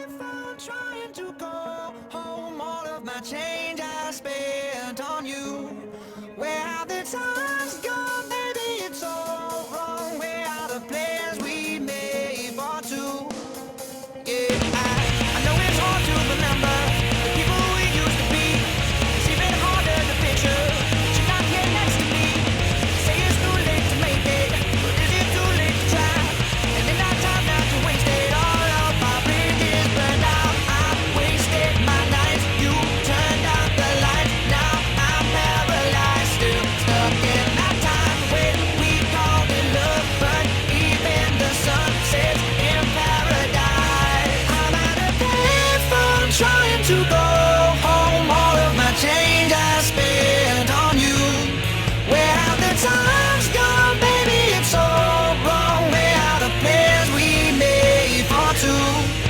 payphone trying to call home. All of my change I spent on you. Where have the times gone, baby? It's all wrong. Where are the plans we made for two? Yeah, I know it's hard to remember the people we used to be. It's even harder to picture that you're not here next to me. Say it's too late to make it, but is it too late to try? And in our time not to waste it, all of my bridges burned out. I wasted my nights, you turned out the lights. Now I'm paralyzed, still stuck in that time when we called it love, but even the sun sets in paradise. I'm at a payphone trying to go home. All of my change I spent on you. Where have the times gone, baby? It's all wrong. Where are the plans we made for two?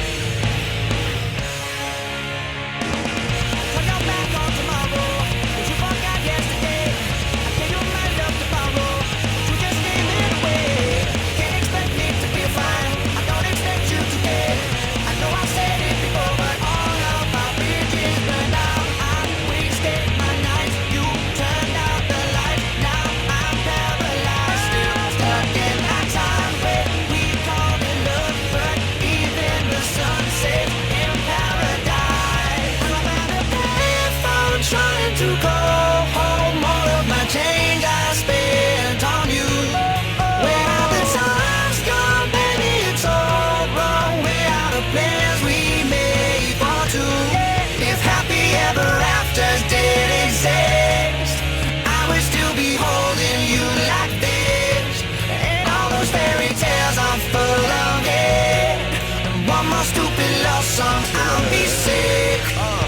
Turn your back on tomorrow, 'cause you forgot yesterday. I gave you my love to borrow, but you just gave it away. Can't expect me to be fine, I don't expect you to care. I know I said it before, but all of my bridges burned out. I wasted my nights, you turned out the lights. Now I'm paralyzed, still stuck in that time when we called it love, but even the sun sets in paradise. I'm at a payphone trying to go home. All of my change I spent on you. Where are the times gone, baby? It's all wrong. Where are the plans we made for two? If happy ever afters did exist, I would still be holding you like this. And all those fairy tales are full of it. And one more stupid love song, I'll be sick.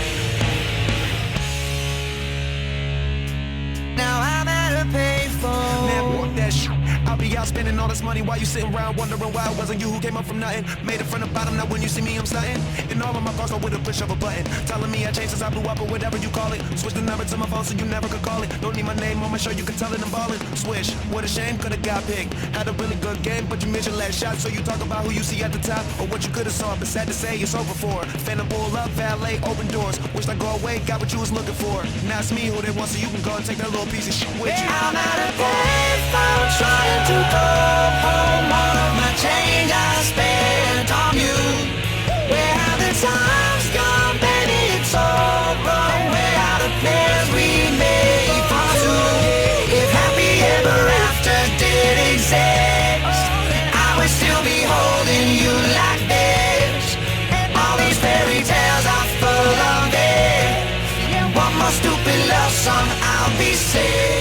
Now I'm at a payphone. Man, walk that shit. I'll be out spending all this money while you sitting around wondering why it wasn't you who came up from nothing. Made it from the bottom, now when you see me, I'm stunting. And all of my calls are with a push of a button. Telling me I changed since I blew up or whatever you call it. Switch the number to my phone so you never could call it. Don't need my name on my shirt, you can tell it I'm ballin'. Swish, what a shame, could've got picked. Had a really good game, but you missed your last shot. So you talk about who you see at the top or what you could've saw. But sad to say, it's over for. Phantom pull up, valet, open doors. Wished I go away, got what you was looking for. Now it's me who they want, so you can go and take that little piece of shit with you. I'm at a payphone trying to go home. All of my change I spent on you. Where have the times gone, baby? It's all wrong. Where are the plans we made for two? If happy ever after did exist, I would still be holding you like this. All these fairy tales are full of it. One more stupid love song, I'll be sick.